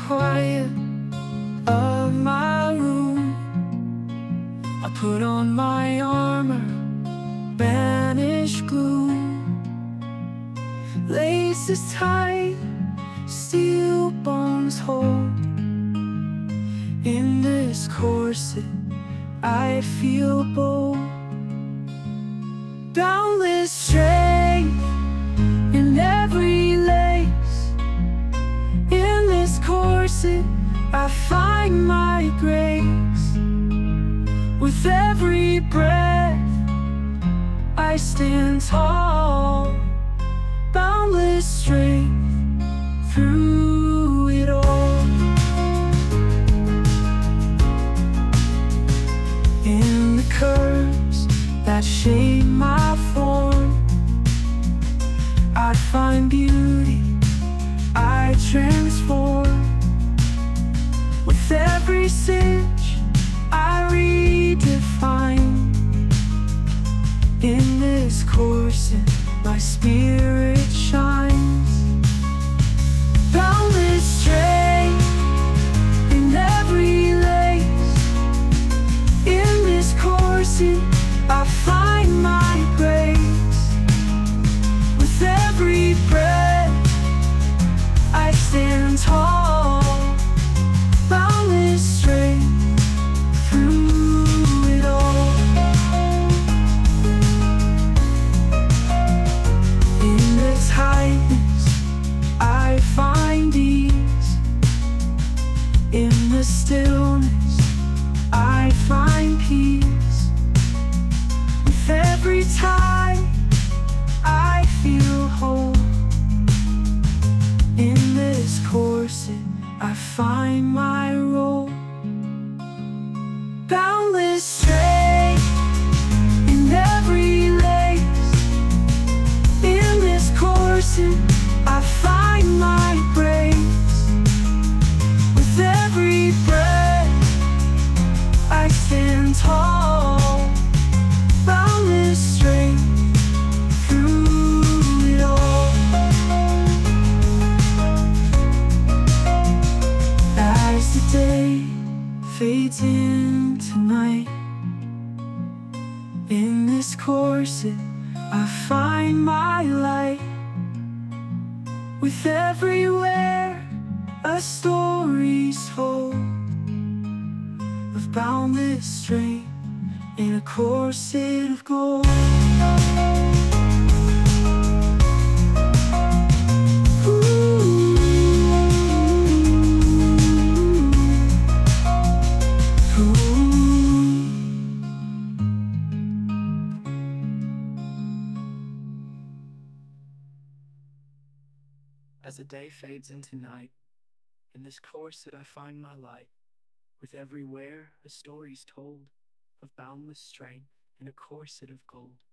quiet of my room, I put on my armor, banish gloom. Laces tight, steel bones hold. In this corset, I feel bold. Boundless strength in every lace. In this corset, I find my grace. With every breath, I stand tall. Boundless strength through it all. In the curves that shape my form, I find beauty, I transform. With every stitch, I redefine. In this corset, my spirit shines. Boundless strength in every lace. In this corset, I find my grace. With every breath, I stand tall. Boundless strength through it all. In the tightness, I find ease. In the stillness, I find peace. With every time, I feel whole. In this corset, I find my role. Boundless strength in every lace. In this corset, I find my grace. With every breath, I stand tall. Boundless strength through it all. As the day fades into night, in this corset, I find my light. With everywhere, a story's told of boundless strength in a corset of gold. As the day fades into night, in this corset I find my light. With everywhere a story's told of boundless strength in a corset of gold.